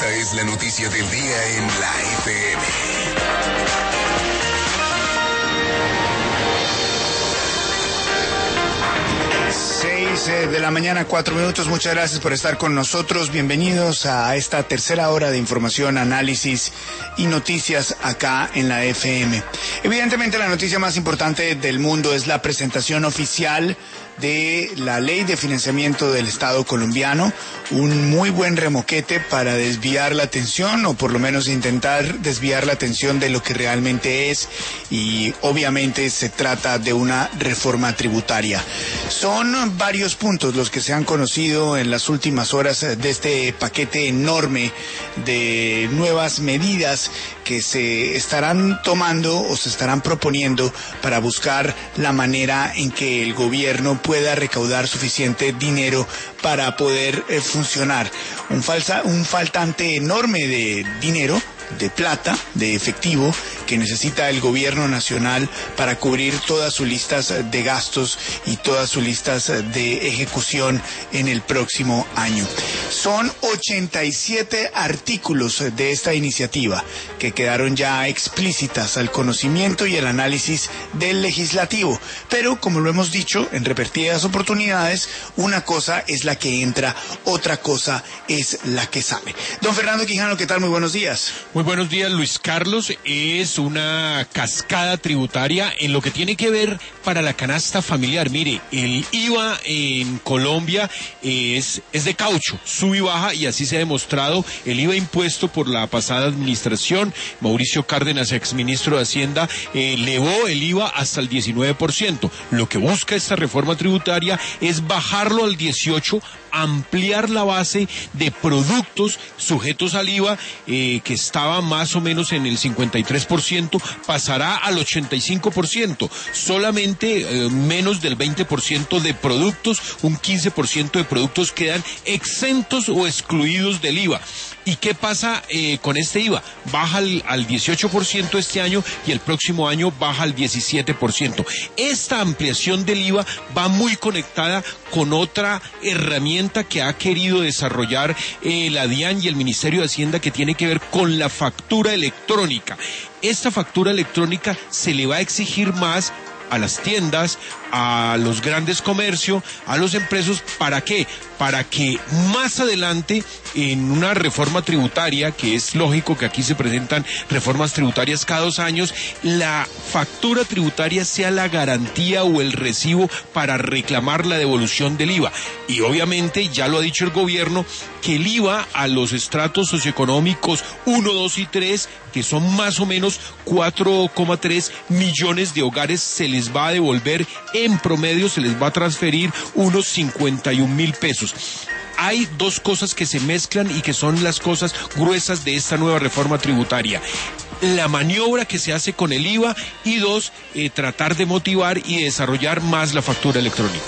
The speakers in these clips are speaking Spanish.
Esta es la noticia del día en la FM. 6 de la mañana, 4 minutos. Muchas gracias por estar con nosotros. Bienvenidos a esta tercera hora de información, análisis y noticias acá en la FM. Evidentemente, la noticia más importante del mundo es la presentación oficial de la Ley de Financiamiento del Estado colombiano, un muy buen remoquete para desviar la atención, o por lo menos intentar desviar la atención de lo que realmente es, y obviamente se trata de una reforma tributaria. Son varios puntos los que se han conocido en las últimas horas de este paquete enorme de nuevas medidas que se estarán tomando o se estarán proponiendo para buscar la manera en que el gobierno pueda recaudar suficiente dinero para poder funcionar. Un faltante enorme de dinero, de plata, de efectivo, que necesita el gobierno nacional para cubrir todas sus listas de gastos y todas sus listas de ejecución en el próximo año. Son 87 artículos de esta iniciativa que quedaron ya explícitas al conocimiento y el análisis del legislativo. Pero, como lo hemos dicho en repetidas oportunidades, una cosa es la que entra, otra cosa es la que sale. Don Fernando Quijano, ¿qué tal? Muy buenos días. Muy buenos días, Luis Carlos. Es una cascada tributaria en lo que tiene que ver para la canasta familiar. Mire, el IVA en Colombia es de caucho, sube y baja, y así se ha demostrado. El IVA impuesto por la pasada administración, Mauricio Cárdenas, exministro de Hacienda, elevó el IVA hasta el 19%. Lo que busca esta reforma tributaria es bajarlo al 18%, ampliar la base de productos sujetos al IVA, que estaba más o menos en el 53%, pasará al 85%. Solamente menos del 20% de productos, un 15% de productos quedan exentos o excluidos del IVA. ¿Y qué pasa con este IVA? Baja al 18% este año y el próximo año baja al 17%. Esta ampliación del IVA va muy conectada con otra herramienta que ha querido desarrollar la DIAN y el Ministerio de Hacienda, que tiene que ver con la factura electrónica. Esta factura electrónica se le va a exigir más a las tiendas, a los grandes comercios, a los empresarios. ¿Para qué? Para que más adelante, en una reforma tributaria, que es lógico que aquí se presentan reformas tributarias cada 2 años, la factura tributaria sea la garantía o el recibo para reclamar la devolución del IVA. Y obviamente, ya lo ha dicho el gobierno, que el IVA a los estratos socioeconómicos 1, 2 y 3, que son más o menos 4,3 millones de hogares, se les va a devolver en promedio, se les va a transferir unos 51,000 pesos. Hay dos cosas que se mezclan y que son las cosas gruesas de esta nueva reforma tributaria: la maniobra que se hace con el IVA, y dos, tratar de motivar y desarrollar más la factura electrónica.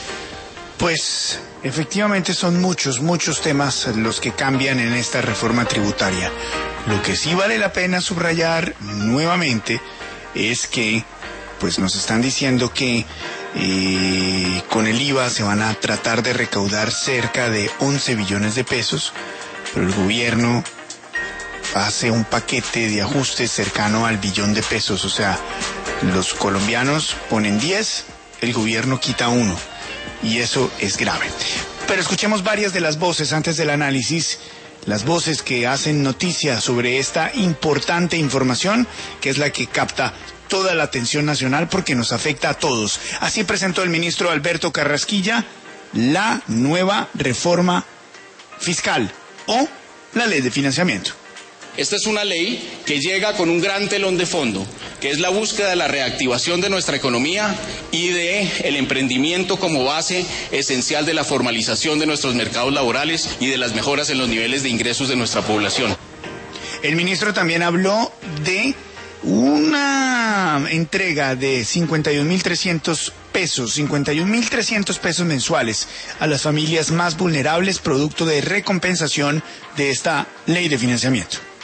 Pues efectivamente son muchos temas los que cambian en esta reforma tributaria. Lo que sí vale la pena subrayar nuevamente es que pues nos están diciendo que con el IVA se van a tratar de recaudar cerca de 11 billones de pesos, pero el gobierno hace un paquete de ajustes cercano al billón de pesos. O sea, los colombianos ponen 10, el gobierno quita 1, y eso es grave. Pero escuchemos varias de las voces antes del análisis, las voces que hacen noticia sobre esta importante información, que es la que capta toda la atención nacional porque nos afecta a todos. Así presentó el ministro Alberto Carrasquilla la nueva reforma fiscal o la ley de financiamiento. Esta es una ley que llega con un gran telón de fondo, que es la búsqueda de la reactivación de nuestra economía y de el emprendimiento como base esencial de la formalización de nuestros mercados laborales y de las mejoras en los niveles de ingresos de nuestra población. El ministro también habló de una entrega de 51,300 pesos mensuales a las familias más vulnerables, producto de recompensación de esta ley de financiamiento.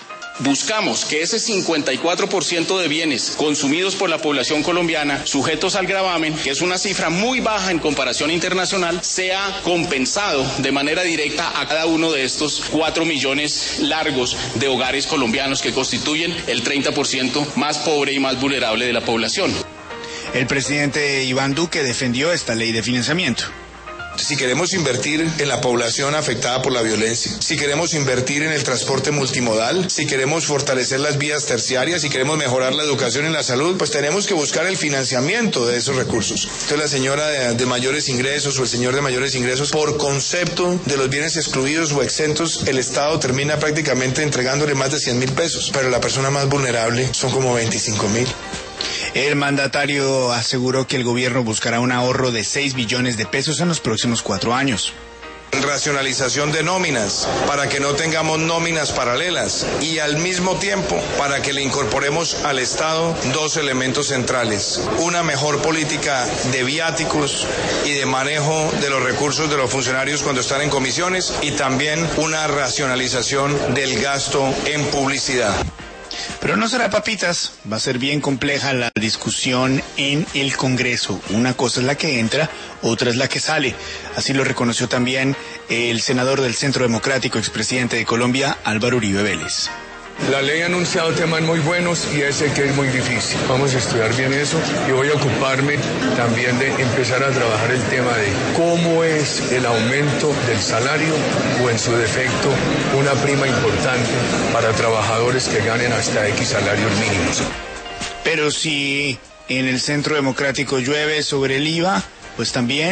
buscamos que ese 54% de bienes consumidos por la población colombiana sujetos al gravamen, que es una cifra muy baja en comparación internacional, sea compensado de manera directa a cada uno de estos 4 millones largos de hogares colombianos que constituyen el 30% más pobre y más vulnerable de la población. El presidente Iván Duque defendió esta ley de financiamiento. Si queremos invertir en la población afectada por la violencia, si queremos invertir en el transporte multimodal, si queremos fortalecer las vías terciarias, si queremos mejorar la educación y la salud, pues tenemos que buscar el financiamiento de esos recursos. Entonces la señora de mayores ingresos o el señor de mayores ingresos, por concepto de los bienes excluidos o exentos, el Estado termina prácticamente entregándole más de 100.000 pesos, pero la persona más vulnerable son como 25.000. El mandatario aseguró que el gobierno buscará un ahorro de 6 billones de pesos en los próximos 4 años. Racionalización de nóminas, para que no tengamos nóminas paralelas y al mismo tiempo para que le incorporemos al Estado 2 elementos centrales: una mejor política de viáticos y de manejo de los recursos de los funcionarios cuando están en comisiones, y también una racionalización del gasto en publicidad. Pero no será papitas, va a ser bien compleja la discusión en el Congreso. Una cosa es la que entra, otra es la que sale. Así lo reconoció también el senador del Centro Democrático, expresidente de Colombia, Álvaro Uribe Vélez. La ley ha anunciado temas muy buenos y ese que es muy difícil. Vamos a estudiar bien eso y voy a ocuparme también de empezar a trabajar el tema de cómo es el aumento del salario o, en su defecto, una prima importante para trabajadores que ganen hasta X salarios mínimos. Pero si en el Centro Democrático llueve sobre el IVA, pues también